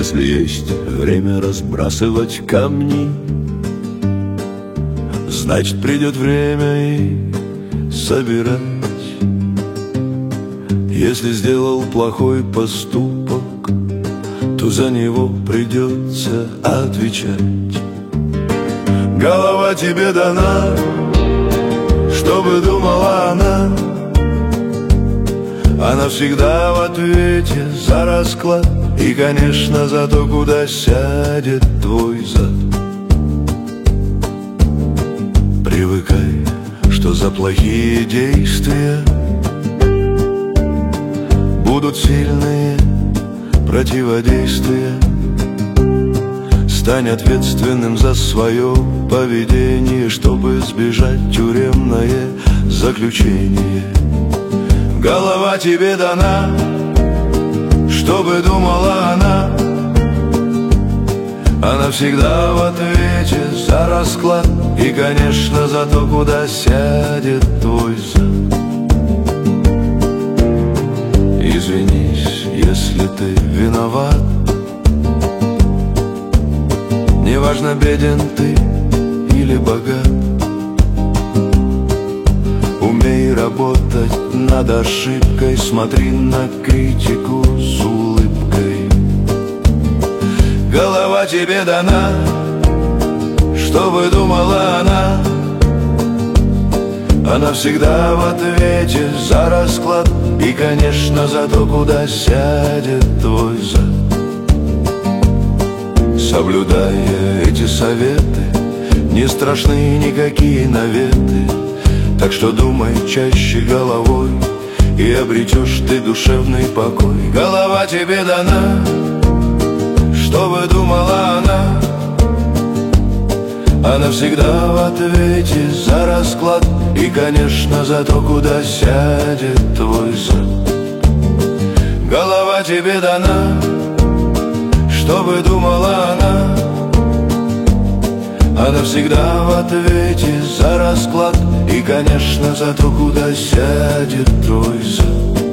Если есть время разбрасывать камни, значит, придет время их собирать. Если сделал плохой поступок, то за него придется отвечать. Голова тебе дана, чтобы думала она. Она всегда в ответе за расклад и, конечно, за то, куда сядет твой зад. Привыкай, что за плохие действия будут сильные противодействия. Стань ответственным за свое поведение, чтобы избежать тюремное заключение. Голова тебе дана, чтобы думала она. Она всегда в ответе за расклад и, конечно, за то, куда сядет твой зад. Извинись, если ты виноват. Неважно, беден ты или богат. Умей работать над ошибкой, смотри на критику с улыбкой. Голова тебе дана, чтобы думала она. Она всегда в ответе за расклад и, конечно, за то, куда сядет твой зад. Соблюдая эти советы, не страшны никакие наветы. Так что думай чаще головой, и обретешь ты душевный покой. Голова тебе дана, чтобы думала она. Она всегда в ответе за расклад и, конечно, за то, куда сядет твой зад. Голова тебе дана, чтобы думала она. Она всегда в ответе за расклад и, конечно, за то, куда сядет твой зад.